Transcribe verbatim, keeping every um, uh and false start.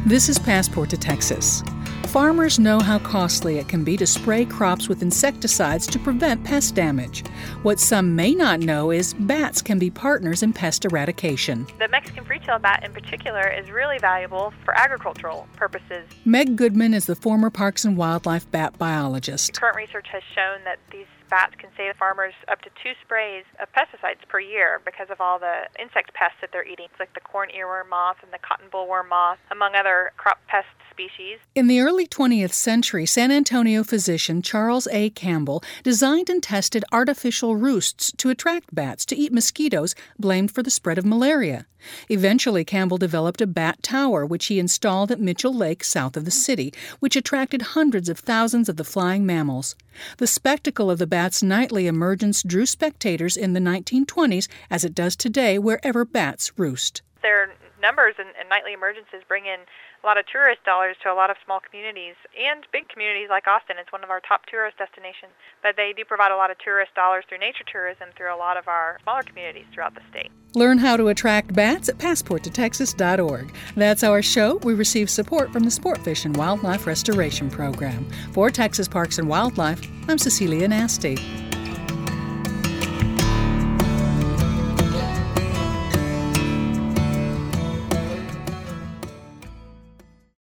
This is Passport to Texas. Farmers know how costly it can be to spray crops with insecticides to prevent pest damage. What some may not know is bats can be partners in pest eradication. The Mexican free-tailed bat in particular is really valuable for agricultural purposes. Meg Goodman is the former Parks and Wildlife bat biologist. Current research has shown that these bats can save farmers up to two sprays of pesticides per year because of all the insect pests that they're eating, like the corn earworm moth and the cotton bollworm moth, among other crop pest species. In the early twentieth century, San Antonio physician Charles A. Campbell designed and tested artificial roosts to attract bats to eat mosquitoes blamed for the spread of malaria. Eventually, Campbell developed a bat tower, which he installed at Mitchell Lake, south of the city, which attracted hundreds of thousands of the flying mammals. The spectacle of the bats' nightly emergence drew spectators in the nineteen twenties, as it does today wherever bats roost. Their numbers and, and nightly emergences bring in a lot of tourist dollars to a lot of small communities and big communities like Austin. It's one of our top tourist destinations. But they do provide a lot of tourist dollars through nature tourism through a lot of our smaller communities throughout the state. Learn how to attract bats at passport to texas dot org. That's our show. We receive support from the Sportfish and Wildlife Restoration Program. For Texas Parks and Wildlife, I'm Cecilia Nasty.